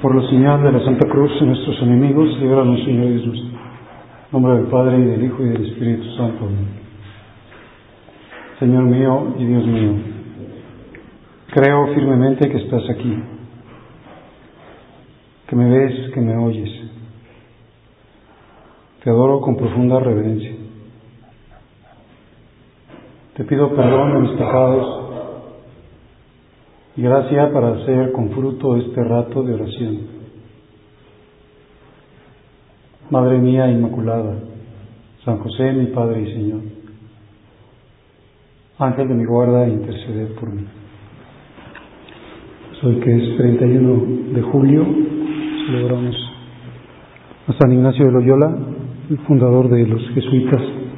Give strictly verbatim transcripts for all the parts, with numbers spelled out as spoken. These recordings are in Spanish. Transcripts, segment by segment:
Por la señal de la Santa Cruz de nuestros enemigos, líbranos, Señor Dios nuestro. En nombre del Padre, y del Hijo, y del Espíritu Santo. Amén. Señor mío y Dios mío, creo firmemente que estás aquí, que me ves, que me oyes. Te adoro con profunda reverencia. Te pido perdón de mis pecados y gracia para hacer con fruto este rato de oración. Madre mía Inmaculada, San José, mi Padre y Señor, Ángel de mi guarda, interceded por mí. Hoy que es treinta y uno de julio, celebramos a San Ignacio de Loyola, el fundador de los jesuitas.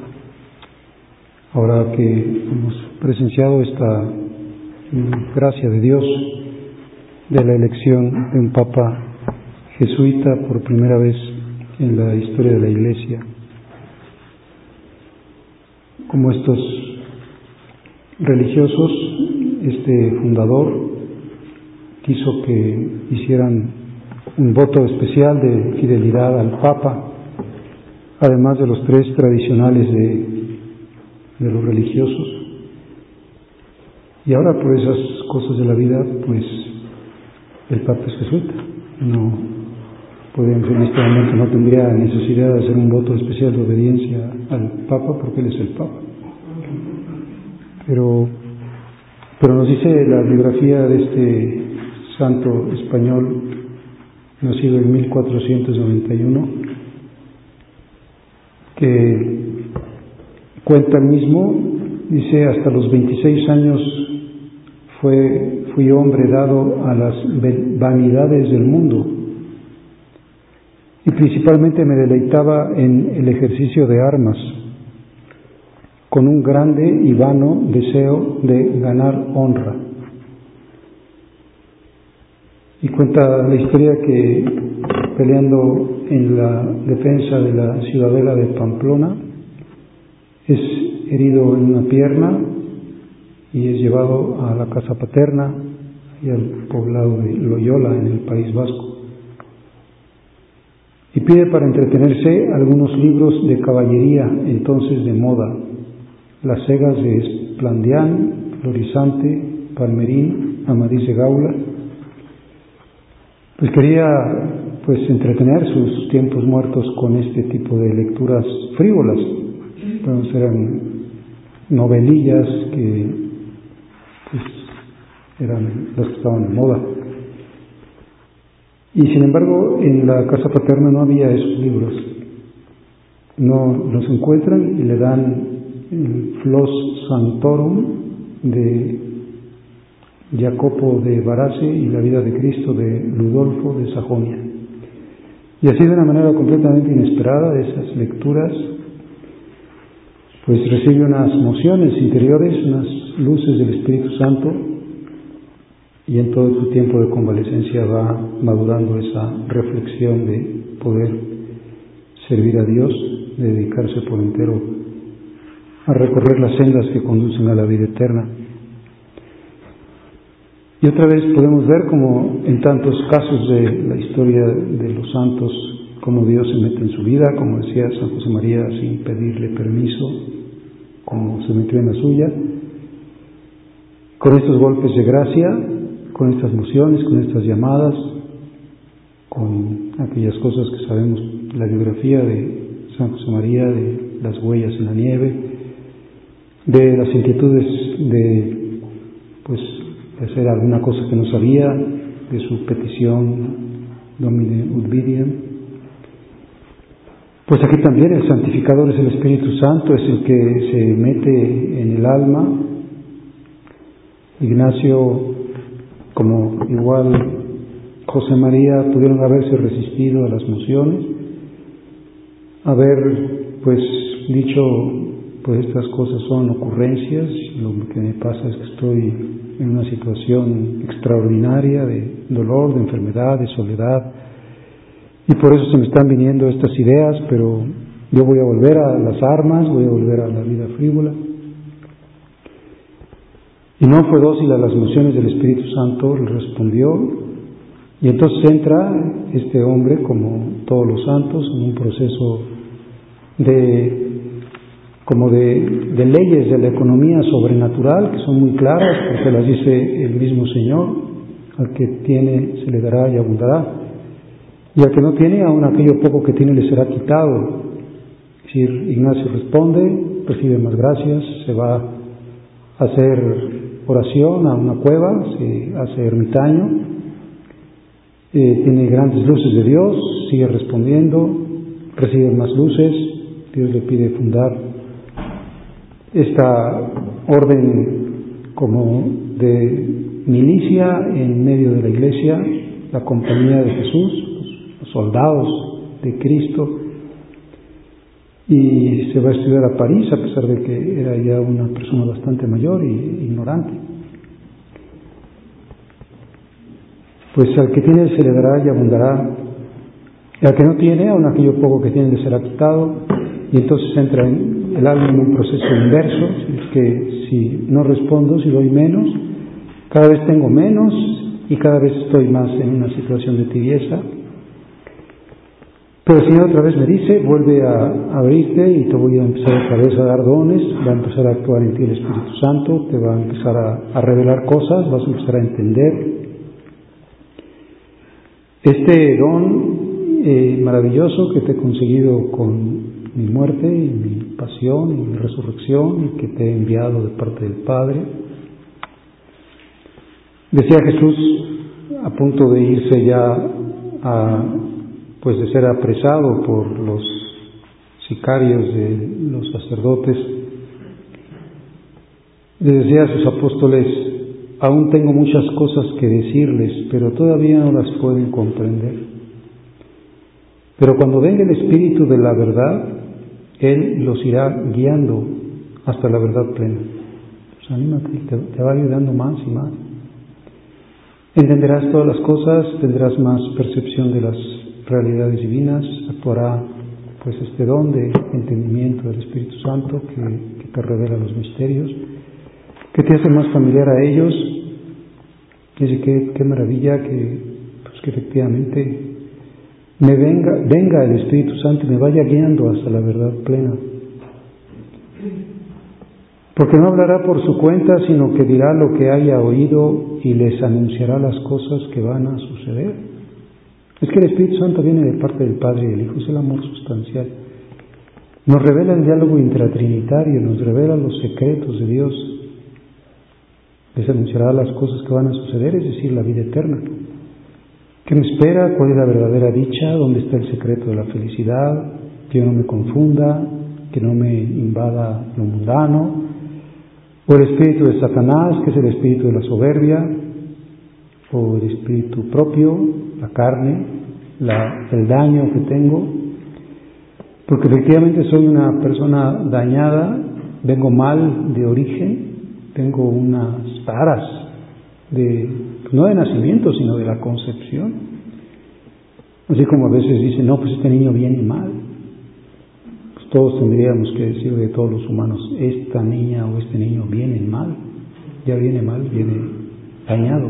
Ahora que hemos presenciado esta gracia de Dios de la elección de un Papa jesuita por primera vez en la historia de la Iglesia, como estos religiosos, este fundador quiso que hicieran un voto especial de fidelidad al Papa, además de los tres tradicionales de, de los religiosos. Y ahora, por esas cosas de la vida, pues el Papa es jesuita. No podemos en este momento, no tendría necesidad de hacer un voto especial de obediencia al Papa, porque él es el Papa. Pero, pero nos dice la biografía de este santo español, nacido en mil cuatrocientos noventa y uno, que cuenta el mismo, dice: hasta los veintiséis años fue, fui hombre dado a las vanidades del mundo, y principalmente me deleitaba en el ejercicio de armas, con un grande y vano deseo de ganar honra. Y cuenta la historia que, peleando en la defensa de la ciudadela de Pamplona, es herido en una pierna y es llevado a la casa paterna y al poblado de Loyola, en el País Vasco, y pide para entretenerse algunos libros de caballería entonces de moda: Las Segas de Esplandián, Florisante, Palmerín, Amadís de Gaula. Pues quería pues entretener sus tiempos muertos con este tipo de lecturas frívolas. Entonces eran novelillas que pues eran las que estaban de moda. Y sin embargo, en la casa paterna no había esos libros. No los encuentran y le dan el Flos Sanctorum de Jacopo de Varese y la vida de Cristo de Ludolfo de Sajonia. Y así, de una manera completamente inesperada, de esas lecturas, pues recibe unas mociones interiores, unas luces del Espíritu Santo, y en todo su tiempo de convalecencia va madurando esa reflexión de poder servir a Dios, de dedicarse por entero a recorrer las sendas que conducen a la vida eterna. Y otra vez podemos ver, como en tantos casos de la historia de los santos, cómo Dios se mete en su vida, como decía San José María, sin pedirle permiso, como se metió en la suya, con estos golpes de gracia, con estas mociones, con estas llamadas, con aquellas cosas que sabemos, la biografía de San José María, de las huellas en la nieve, de las inquietudes de pues de hacer alguna cosa que no sabía, de su petición Domine ut videam. Pues aquí también el santificador es el Espíritu Santo, es el que se mete en el alma. Ignacio, como igual José María, pudieron haberse resistido a las mociones, haber pues dicho: pues estas cosas son ocurrencias, lo que me pasa es que estoy en una situación extraordinaria de dolor, de enfermedad, de soledad, y por eso se me están viniendo estas ideas, pero yo voy a volver a las armas, voy a volver a la vida frívola. Y no fue dócil a las mociones del Espíritu Santo, le respondió Y entonces entra este hombre, como todos los santos, en un proceso de como de, de leyes de la economía sobrenatural, que son muy claras, porque las dice el mismo Señor: al que tiene se le dará y abundará, y al que no tiene, aun aquello poco que tiene le será quitado. Es decir, Ignacio responde, recibe más gracias, se va a hacer oración a una cueva, se hace ermitaño, eh, tiene grandes luces de Dios, sigue respondiendo, recibe más luces, Dios le pide fundar esta orden como de milicia en medio de la iglesia, la compañía de Jesús, los soldados de Cristo, y se va a estudiar a París, a pesar de que era ya una persona bastante mayor y ignorante. Pues al que tiene se le dará y abundará, y al que no tiene, aun aquello poco que tiene le será quitado. Y entonces entra en el alma en un proceso inverso, es que si no respondo, si doy menos, cada vez tengo menos y cada vez estoy más en una situación de tibieza. Pero el Señor otra vez me dice: vuelve a abrirte y te voy a empezar otra vez a dar dones, va a empezar a actuar en ti el Espíritu Santo, te va a empezar a, a revelar cosas, vas a empezar a entender. Este don eh, maravilloso que te he conseguido con mi muerte y mi pasión y mi resurrección, y que te he enviado de parte del Padre. Decía Jesús, a punto de irse ya a, pues de ser apresado por los sicarios de los sacerdotes, les decía a sus apóstoles: aún tengo muchas cosas que decirles, pero todavía no las pueden comprender. Pero cuando venga el Espíritu de la verdad, Él los irá guiando hasta la verdad plena. Pues anímate, te, te va ayudando más y más. Entenderás todas las cosas, tendrás más percepción de las realidades divinas, actuará pues este don de entendimiento del Espíritu Santo que, que te revela los misterios, que te hace más familiar a ellos. Dice que qué maravilla que, pues que efectivamente me venga, venga el Espíritu Santo y me vaya guiando hasta la verdad plena. Porque no hablará por su cuenta, sino que dirá lo que haya oído y les anunciará las cosas que van a suceder. Es que el Espíritu Santo viene de parte del Padre y del Hijo, es el amor sustancial. Nos revela el diálogo intratrinitario, nos revela los secretos de Dios. Les anunciará las cosas que van a suceder, es decir, la vida eterna. ¿Qué me espera? ¿Cuál es la verdadera dicha? ¿Dónde está el secreto de la felicidad? Que yo no me confunda, que no me invada lo mundano. O el espíritu de Satanás, que es el espíritu de la soberbia, o el espíritu propio, la carne, la, el daño que tengo. Porque efectivamente soy una persona dañada, vengo mal de origen, tengo unas taras de, no de nacimiento, sino de la concepción. Así como a veces dicen: no, pues este niño viene mal. Pues todos tendríamos que decir de todos los humanos: esta niña o este niño viene mal, ya viene mal, viene dañado.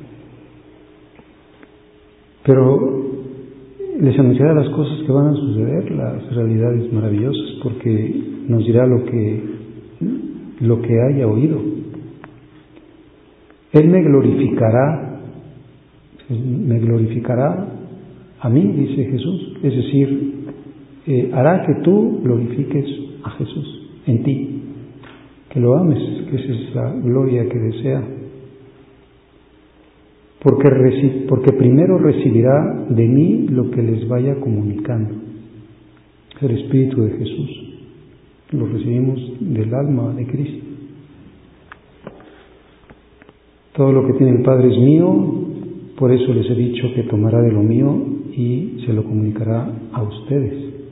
Pero les anunciará las cosas que van a suceder, las realidades maravillosas, porque nos dirá lo que, lo que haya oído. Él me glorificará, me glorificará a mí, dice Jesús, es decir, eh, hará que tú glorifiques a Jesús en ti, que lo ames, que esa es la gloria que desea. Porque, reci- porque primero recibirá de mí lo que les vaya comunicando. El Espíritu de Jesús lo recibimos del alma de Cristo. Todo lo que tiene el Padre es mío, por eso les he dicho que tomará de lo mío y se lo comunicará a ustedes.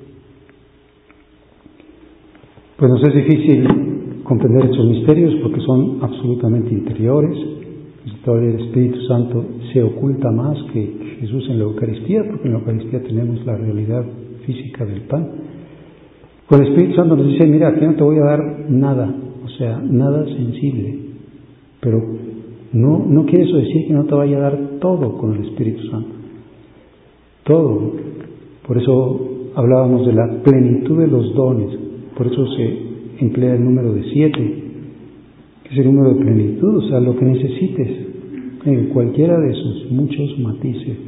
Pues nos es difícil comprender estos misterios porque son absolutamente interiores. Todavía el Espíritu Santo se oculta más que Jesús en la Eucaristía, porque en la Eucaristía tenemos la realidad física del pan. Pues el Espíritu Santo nos dice: mira, aquí no te voy a dar nada, o sea, nada sensible, pero no, no quiere eso decir que no te vaya a dar todo con el Espíritu Santo. Todo. Por eso hablábamos de la plenitud de los dones. Por eso se emplea el número de siete, que es el número de plenitud, o sea, lo que necesites, en cualquiera de sus muchos matices.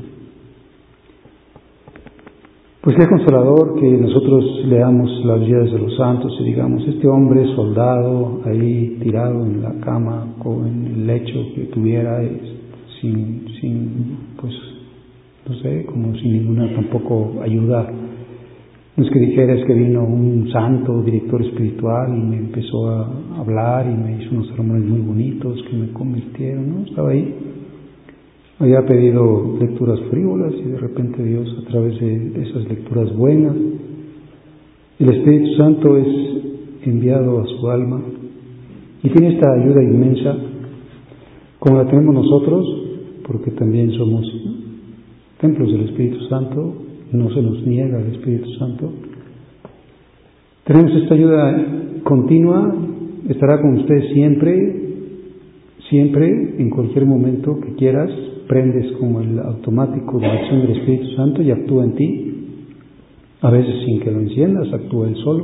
Pues qué consolador que nosotros leamos las vidas de los santos y digamos, este hombre soldado ahí tirado en la cama o en el lecho que tuviera, sin, sin pues, no sé, como sin ninguna tampoco ayuda. No es que dijera, es que vino un santo director espiritual y me empezó a hablar y me hizo unos sermones muy bonitos que me convirtieron, ¿no? Estaba ahí. Había pedido lecturas frívolas y de repente Dios, a través de esas lecturas buenas, el Espíritu Santo es enviado a su alma y tiene esta ayuda inmensa, como la tenemos nosotros, porque también somos templos del Espíritu Santo, no se nos niega el Espíritu Santo. Tenemos esta ayuda continua, estará con usted siempre, siempre, en cualquier momento que quieras. Prendes como el automático de la acción del Espíritu Santo y actúa en ti. A veces sin que lo enciendas, actúa él solo.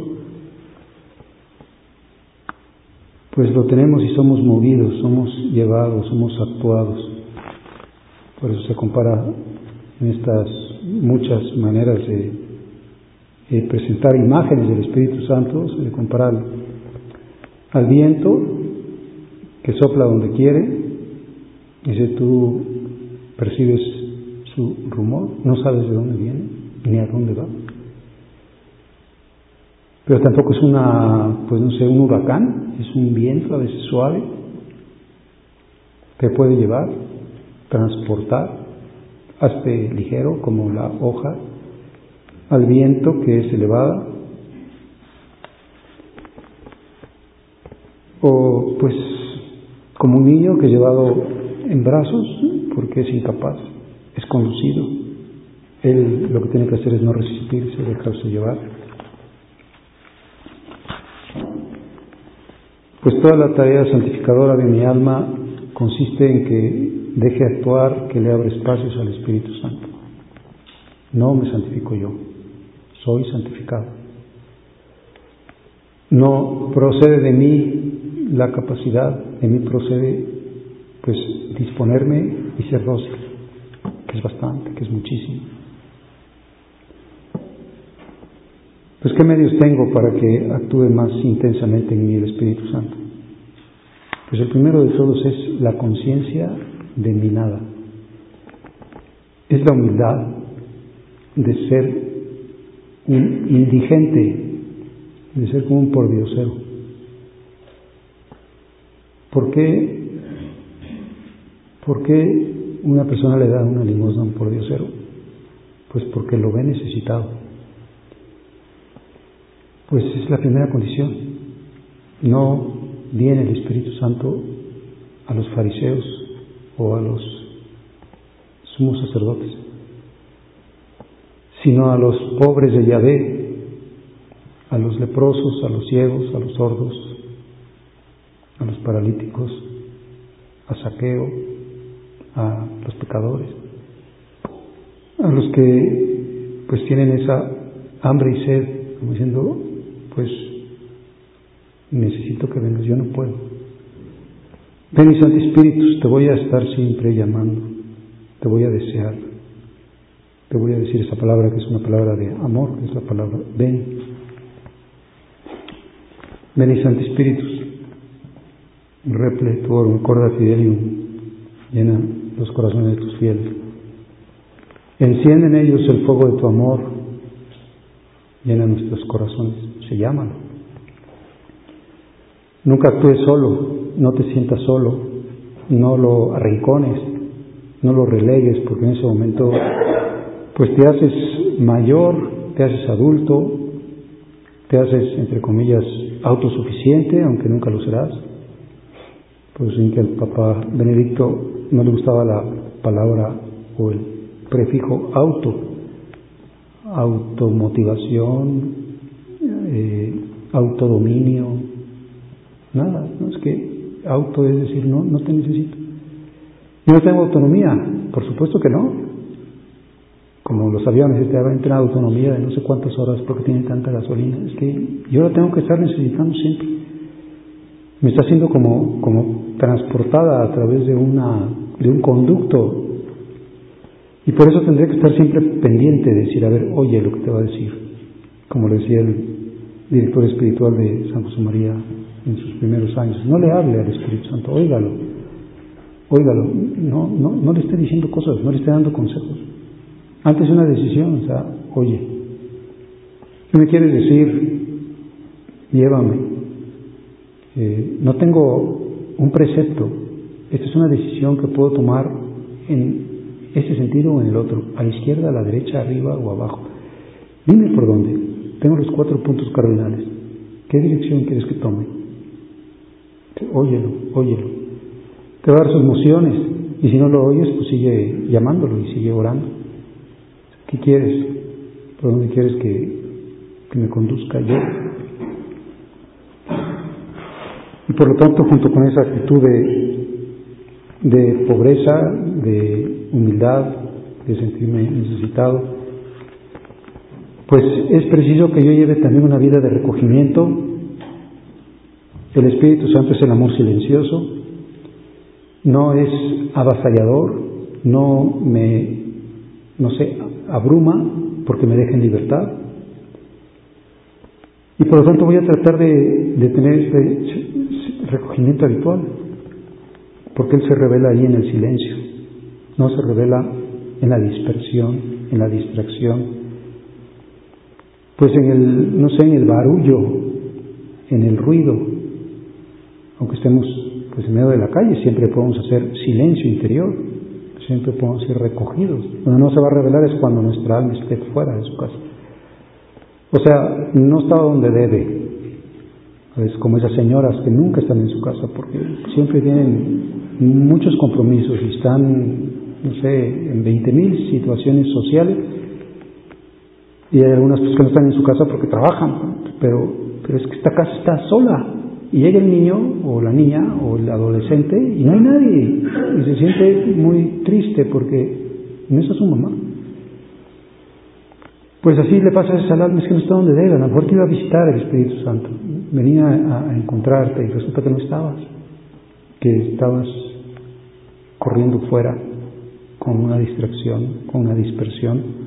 Pues lo tenemos y somos movidos, somos llevados, somos actuados. Por eso se compara en estas muchas maneras de, de presentar imágenes del Espíritu Santo, se le compara al, al viento que sopla donde quiere. Dice, tú percibes su rumor, no sabes de dónde viene ni a dónde va, pero tampoco es una, pues no sé, un huracán, es un viento a veces suave que puede llevar, transportar, hasta ligero como la hoja al viento que es elevada, o pues como un niño que es llevado en brazos porque es incapaz, es conducido. Él lo que tiene que hacer es no resistirse, dejarse llevar. Pues toda la tarea santificadora de mi alma consiste en que deje actuar, que le abra espacios al Espíritu Santo. No me santifico yo, soy santificado. No procede de mí la capacidad, de mí procede pues disponerme y ser dócil, que es bastante, que es muchísimo. Pues ¿qué medios tengo para que actúe más intensamente en mí el Espíritu Santo? Pues el primero de todos es la conciencia de mi nada. Es la humildad de ser un indigente, de ser como un pordiosero. ¿Por qué? ¿Por qué una persona le da una limosna a un pordiosero? Pues porque lo ve necesitado. Pues es la primera condición. No viene el Espíritu Santo a los fariseos o a los sumos sacerdotes, sino a los pobres de Yahvé, a los leprosos, a los ciegos, a los sordos, a los paralíticos, a Zaqueo, a los pecadores, a los que pues tienen esa hambre y sed, como diciendo, pues necesito que vengas, yo no puedo. Ven, mis Santo Espíritus, te voy a estar siempre llamando, te voy a desear, te voy a decir esa palabra que es una palabra de amor, que es la palabra ven. Ven, mis Santo Espíritus, reple tuorum corda fidelium, llena los corazones de tus fieles. Enciende en ellos el fuego de tu amor, llena nuestros corazones, se llaman. Nunca actúes solo, no te sientas solo, no lo arrincones, no lo relegues, porque en ese momento pues te haces mayor, te haces adulto, te haces, entre comillas, autosuficiente, aunque nunca lo serás. Pues sin que al Papa Benedicto no le gustaba la palabra o el prefijo auto, automotivación, eh, autodominio, nada, no es que auto es decir, no, no te necesito. Yo no tengo autonomía, Por supuesto que no. Como los aviones, te entran a autonomía de no sé cuántas horas porque tienen tanta gasolina. Es que yo la tengo que estar necesitando siempre. Me está siendo como, como transportada a través de, una, de un conducto. Y por eso tendré que estar siempre pendiente de decir, a ver, oye lo que te va a decir. Como le decía el director espiritual de San José María en sus primeros años. No le hable al Espíritu Santo, óigalo. Óigalo. No, no, no le esté diciendo cosas, no le esté dando consejos. Antes de una decisión, o sea, oye, ¿qué me quieres decir? Llévame. Eh, no tengo un precepto. Esta es una decisión que puedo tomar en este sentido o en el otro, a la izquierda, a la derecha, arriba o abajo. Dime por dónde. Tengo los cuatro puntos cardinales. ¿Qué dirección quieres que tome? Óyelo, óyelo. Te va a dar sus emociones y si no lo oyes, pues sigue llamándolo y sigue orando. ¿Qué quieres? ¿Por dónde quieres que, que me conduzca yo? Y por lo tanto, junto con esa actitud de, de pobreza, de humildad, de sentirme necesitado, pues es preciso que yo lleve también una vida de recogimiento. El Espíritu Santo es el amor silencioso, no es avasallador, no me, no sé, abruma porque me deja en libertad. Y por lo tanto voy a tratar de, de tener este recogimiento habitual, porque Él se revela ahí en el silencio, no se revela en la dispersión, en la distracción, pues en el, no sé, en el barullo, en el ruido. Aunque estemos pues en medio de la calle, siempre podemos hacer silencio interior, siempre podemos ser recogidos. Donde no se va a revelar es cuando nuestra alma esté fuera de su casa. O sea, no está donde debe. Es como esas señoras que nunca están en su casa porque siempre tienen muchos compromisos y están, no sé, en veinte mil situaciones sociales, y hay algunas pues, que no están en su casa porque trabajan, pero, pero es que esta casa está sola y llega el niño o la niña o el adolescente y no hay nadie y se siente muy triste porque no está su mamá. Pues así le pasa a esa alma, es que no está donde debe. A lo mejor te iba a visitar el Espíritu Santo, venía a, a encontrarte y resulta que no estabas, que estabas corriendo fuera con una distracción, con una dispersión.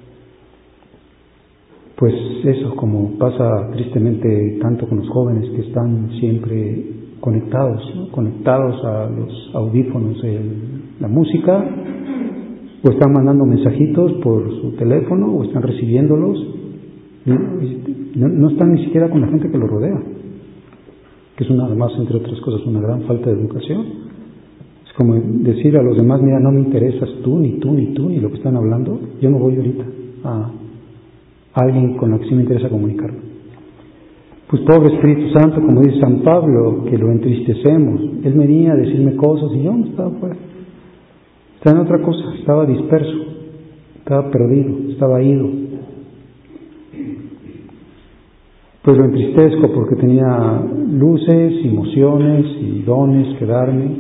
Pues eso, como pasa tristemente tanto con los jóvenes que están siempre conectados, ¿no? Conectados a los audífonos de la música, o están mandando mensajitos por su teléfono, o están recibiéndolos, no, no están ni siquiera con la gente que los rodea, que es una, además, entre otras cosas, una gran falta de educación. Es como decir a los demás, mira, no me interesas tú, ni tú, ni tú, ni lo que están hablando, yo no voy ahorita a alguien con la que sí me interesa comunicarme. Pues pobre Espíritu Santo, como dice San Pablo, que lo entristecemos. Él venía a decirme cosas y yo no estaba fuera. Estaba en otra cosa, estaba disperso, estaba perdido, estaba ido. Pues lo entristezco porque tenía luces, emociones y dones que darme.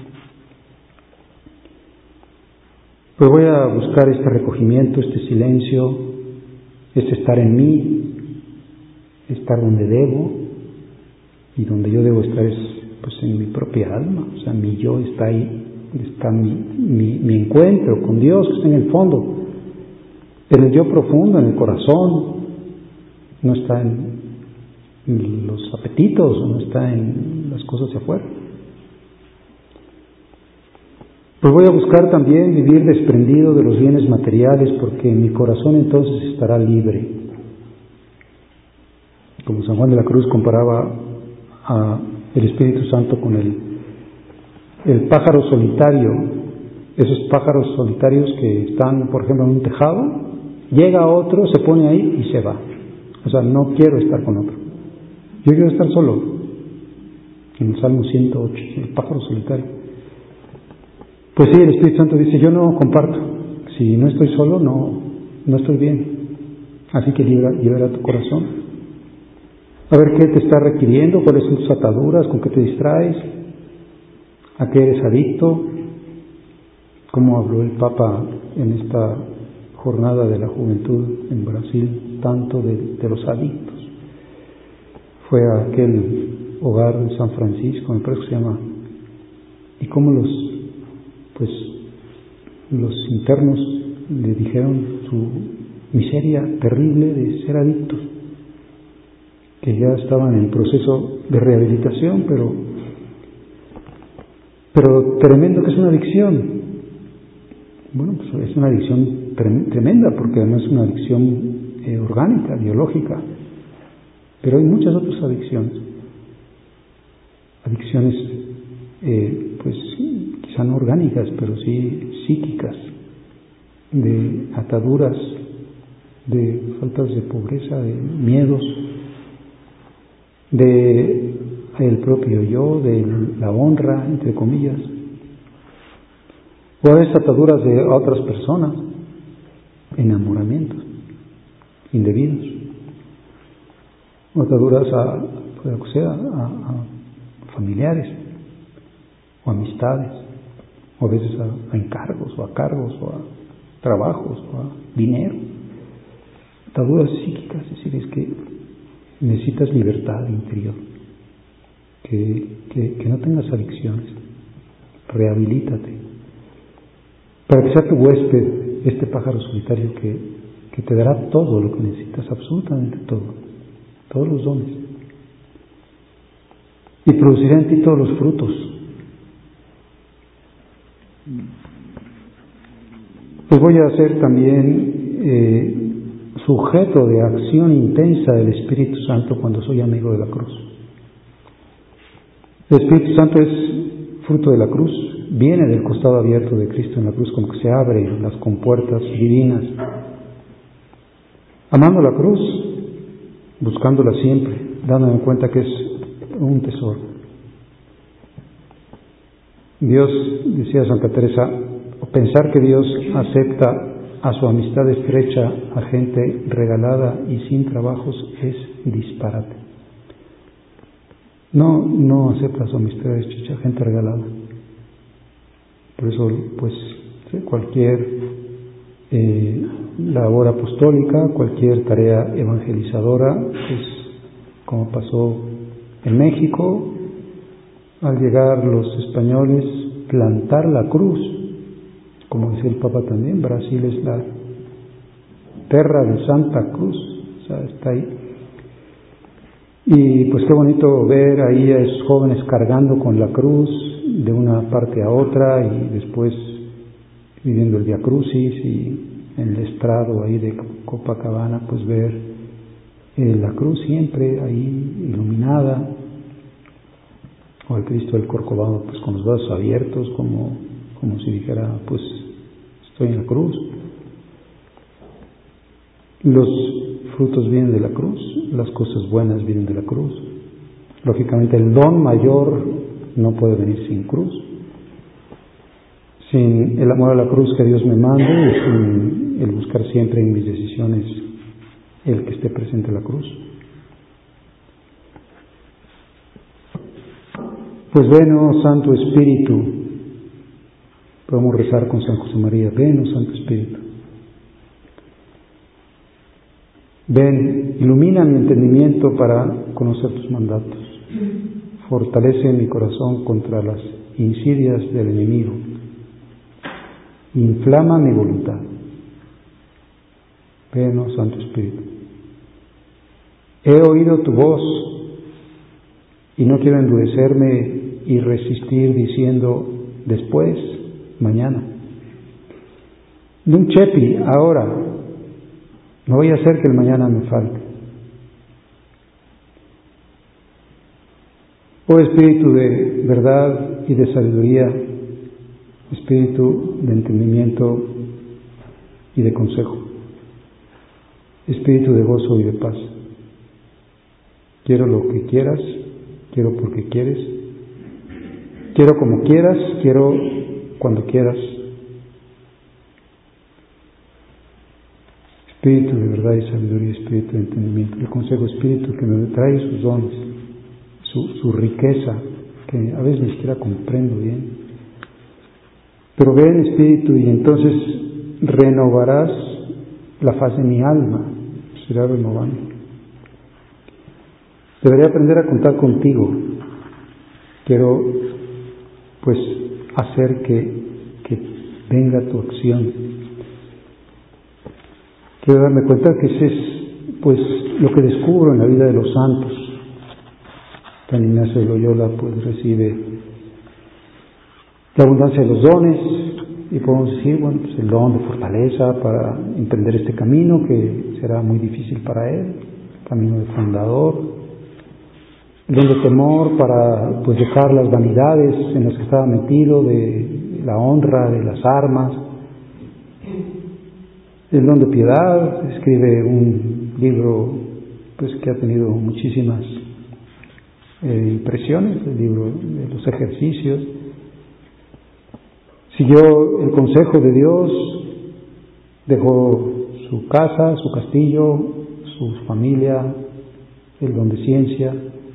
Pues voy a buscar este recogimiento, este silencio, este estar en mí, estar donde debo, y donde yo debo estar es pues en mi propia alma, o sea, mi yo está ahí, está mi, mi, mi encuentro con Dios que está en el fondo, en el yo profundo, en el corazón, no está en, en los apetitos, no está en las cosas de afuera. Pues voy a buscar también vivir desprendido de los bienes materiales, porque mi corazón entonces estará libre. Como San Juan de la Cruz comparaba a el Espíritu Santo con el, el pájaro solitario, esos pájaros solitarios que están, por ejemplo, en un tejado, llega otro, se pone ahí y se va. O sea, no quiero estar con otro. Yo quiero estar solo. En el Salmo ciento ocho, el pájaro solitario. Pues sí, el Espíritu Santo dice, yo no comparto. Si no estoy solo, no, no estoy bien. Así que libera, libera tu corazón. A ver qué te está requiriendo, cuáles son tus ataduras, con qué te distraes, a qué eres adicto, cómo habló el Papa en esta jornada de la juventud en Brasil, tanto de, de los adictos. Fue a aquel hogar de San Francisco, me parece que se llama, y cómo los, pues, los internos le dijeron su miseria terrible de ser adictos, que ya estaban en proceso de rehabilitación, pero, pero tremendo que es una adicción. Bueno, pues es una adicción tremenda, porque además es una adicción eh, orgánica, biológica, pero hay muchas otras adicciones, adicciones eh, pues quizá no orgánicas, pero sí psíquicas, de ataduras, de faltas de pobreza, de miedos, de el propio yo, de la honra, entre comillas, o a veces ataduras de otras personas, enamoramientos indebidos, o ataduras a, pues, o sea, a, a familiares, o amistades, o a veces a, a encargos, o a cargos, o a trabajos, o a dinero, ataduras psíquicas. Es decir, es que necesitas libertad interior, que, que, que no tengas adicciones, rehabilítate, para que sea tu huésped este pájaro solitario que, que te dará todo lo que necesitas, absolutamente todo, todos los dones, y producirá en ti todos los frutos. Pues voy a ser también eh, sujeto de acción intensa del Espíritu Santo cuando soy amigo de la cruz. El Espíritu Santo es fruto de la cruz, viene del costado abierto de Cristo en la cruz, como que se abren las compuertas divinas. Amando la cruz, buscándola siempre, dándome cuenta que es un tesoro. Dios, decía Santa Teresa, pensar que Dios acepta a su amistad estrecha a gente regalada y sin trabajos es disparate. No, no acepta a su amistad estrecha a gente regalada. Por eso, pues, cualquier eh, labor apostólica, cualquier tarea evangelizadora, pues, como pasó en México, al llegar los españoles, plantar la cruz, como decía el Papa también, Brasil es la terra de Santa Cruz, o sea, está ahí. Y pues qué bonito ver ahí a esos jóvenes cargando con la cruz de una parte a otra y después viviendo el Via Crucis, y en el estrado ahí de Copacabana pues ver eh, la cruz siempre ahí iluminada, o el Cristo del Corcovado pues con los brazos abiertos, como, como si dijera pues estoy en la cruz. Los frutos vienen de la cruz, las cosas buenas vienen de la cruz. Lógicamente el don mayor no puede venir sin cruz, sin el amor a la cruz que Dios me mande, y sin el buscar siempre en mis decisiones el que esté presente la cruz. Pues ven, oh Santo Espíritu, podemos rezar con San José María, ven, oh Santo Espíritu, ven, ilumina mi entendimiento para conocer tus mandatos, fortalece mi corazón contra las insidias del enemigo, inflama mi voluntad. Ven, oh Santo Espíritu. He oído tu voz y no quiero endurecerme y resistir diciendo después, mañana. Nunc cepi, ahora. No voy a hacer que el mañana me falte. Oh Espíritu de verdad y de sabiduría, Espíritu de entendimiento y de consejo, Espíritu de gozo y de paz. Quiero lo que quieras, quiero porque quieres, quiero como quieras, quiero cuando quieras. Espíritu de verdad y sabiduría, Espíritu de entendimiento, el consejo, Espíritu que me trae sus dones, su, su riqueza, que a veces ni siquiera comprendo bien. Pero ve en espíritu y entonces renovarás la faz de mi alma, será renovando. Debería aprender a contar contigo. Quiero, pues, hacer que, que venga tu acción. Quiero darme cuenta que ese es, pues, lo que descubro en la vida de los santos. San Ignacio de Loyola, pues, recibe la abundancia de los dones, y podemos decir, bueno, pues el don de fortaleza para emprender este camino que será muy difícil para él, camino de fundador, el don de temor para, pues, dejar las vanidades en las que estaba metido, de la honra, de las armas, el don de piedad, escribe un libro, pues, que ha tenido muchísimas eh, impresiones, el libro de los ejercicios. Siguió el consejo de Dios, dejó su casa, su castillo, su familia, el don de ciencia,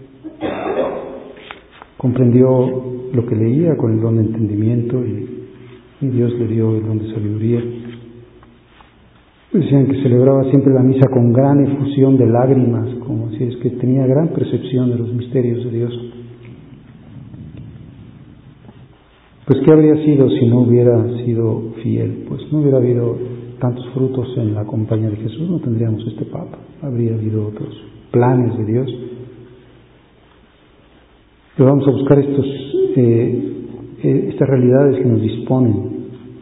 comprendió lo que leía con el don de entendimiento y, y Dios le dio el don de sabiduría. Decían que celebraba siempre la misa con gran efusión de lágrimas, como si es que tenía gran percepción de los misterios de Dios. Pues ¿qué habría sido si no hubiera sido fiel? Pues no hubiera habido tantos frutos en la compañía de Jesús, no tendríamos este Papa, habría habido otros planes de Dios. Pero vamos a buscar estos, eh, eh, estas realidades que nos disponen.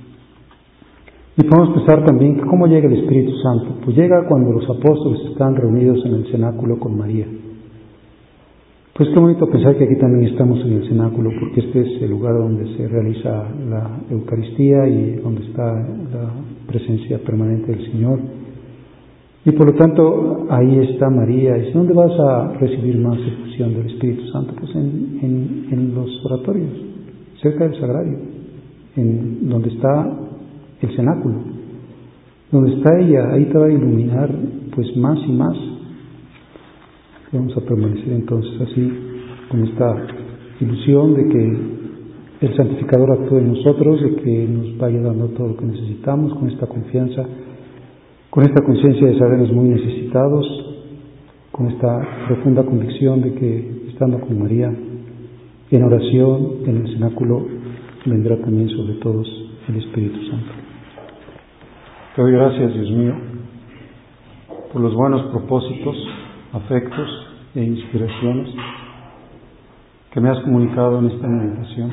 Y podemos pensar también que cómo llega el Espíritu Santo. Pues llega cuando los apóstoles están reunidos en el cenáculo con María. Pues qué bonito pensar que aquí también estamos en el cenáculo, porque este es el lugar donde se realiza la Eucaristía y donde está la presencia permanente del Señor. Y por lo tanto, ahí está María. ¿Y dónde vas a recibir más efusión del Espíritu Santo? Pues en, en, en los oratorios, cerca del sagrario, en donde está el cenáculo. Donde está ella, ahí te va a iluminar pues más y más. Vamos a permanecer entonces así, con esta ilusión de que el santificador actúe en nosotros, de que nos vaya dando todo lo que necesitamos, con esta confianza, con esta conciencia de sabernos muy necesitados, con esta profunda convicción de que estando con María, en oración, en el cenáculo, vendrá también sobre todos el Espíritu Santo. Te doy gracias, Dios mío, por los buenos propósitos, afectos e inspiraciones que me has comunicado en esta meditación.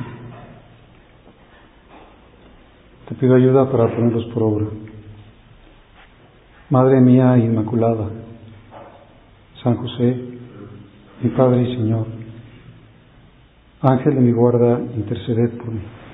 Te pido ayuda para ponerlos por obra. Madre mía Inmaculada, San José, mi Padre y Señor, Ángel de mi guarda, interceded por mí.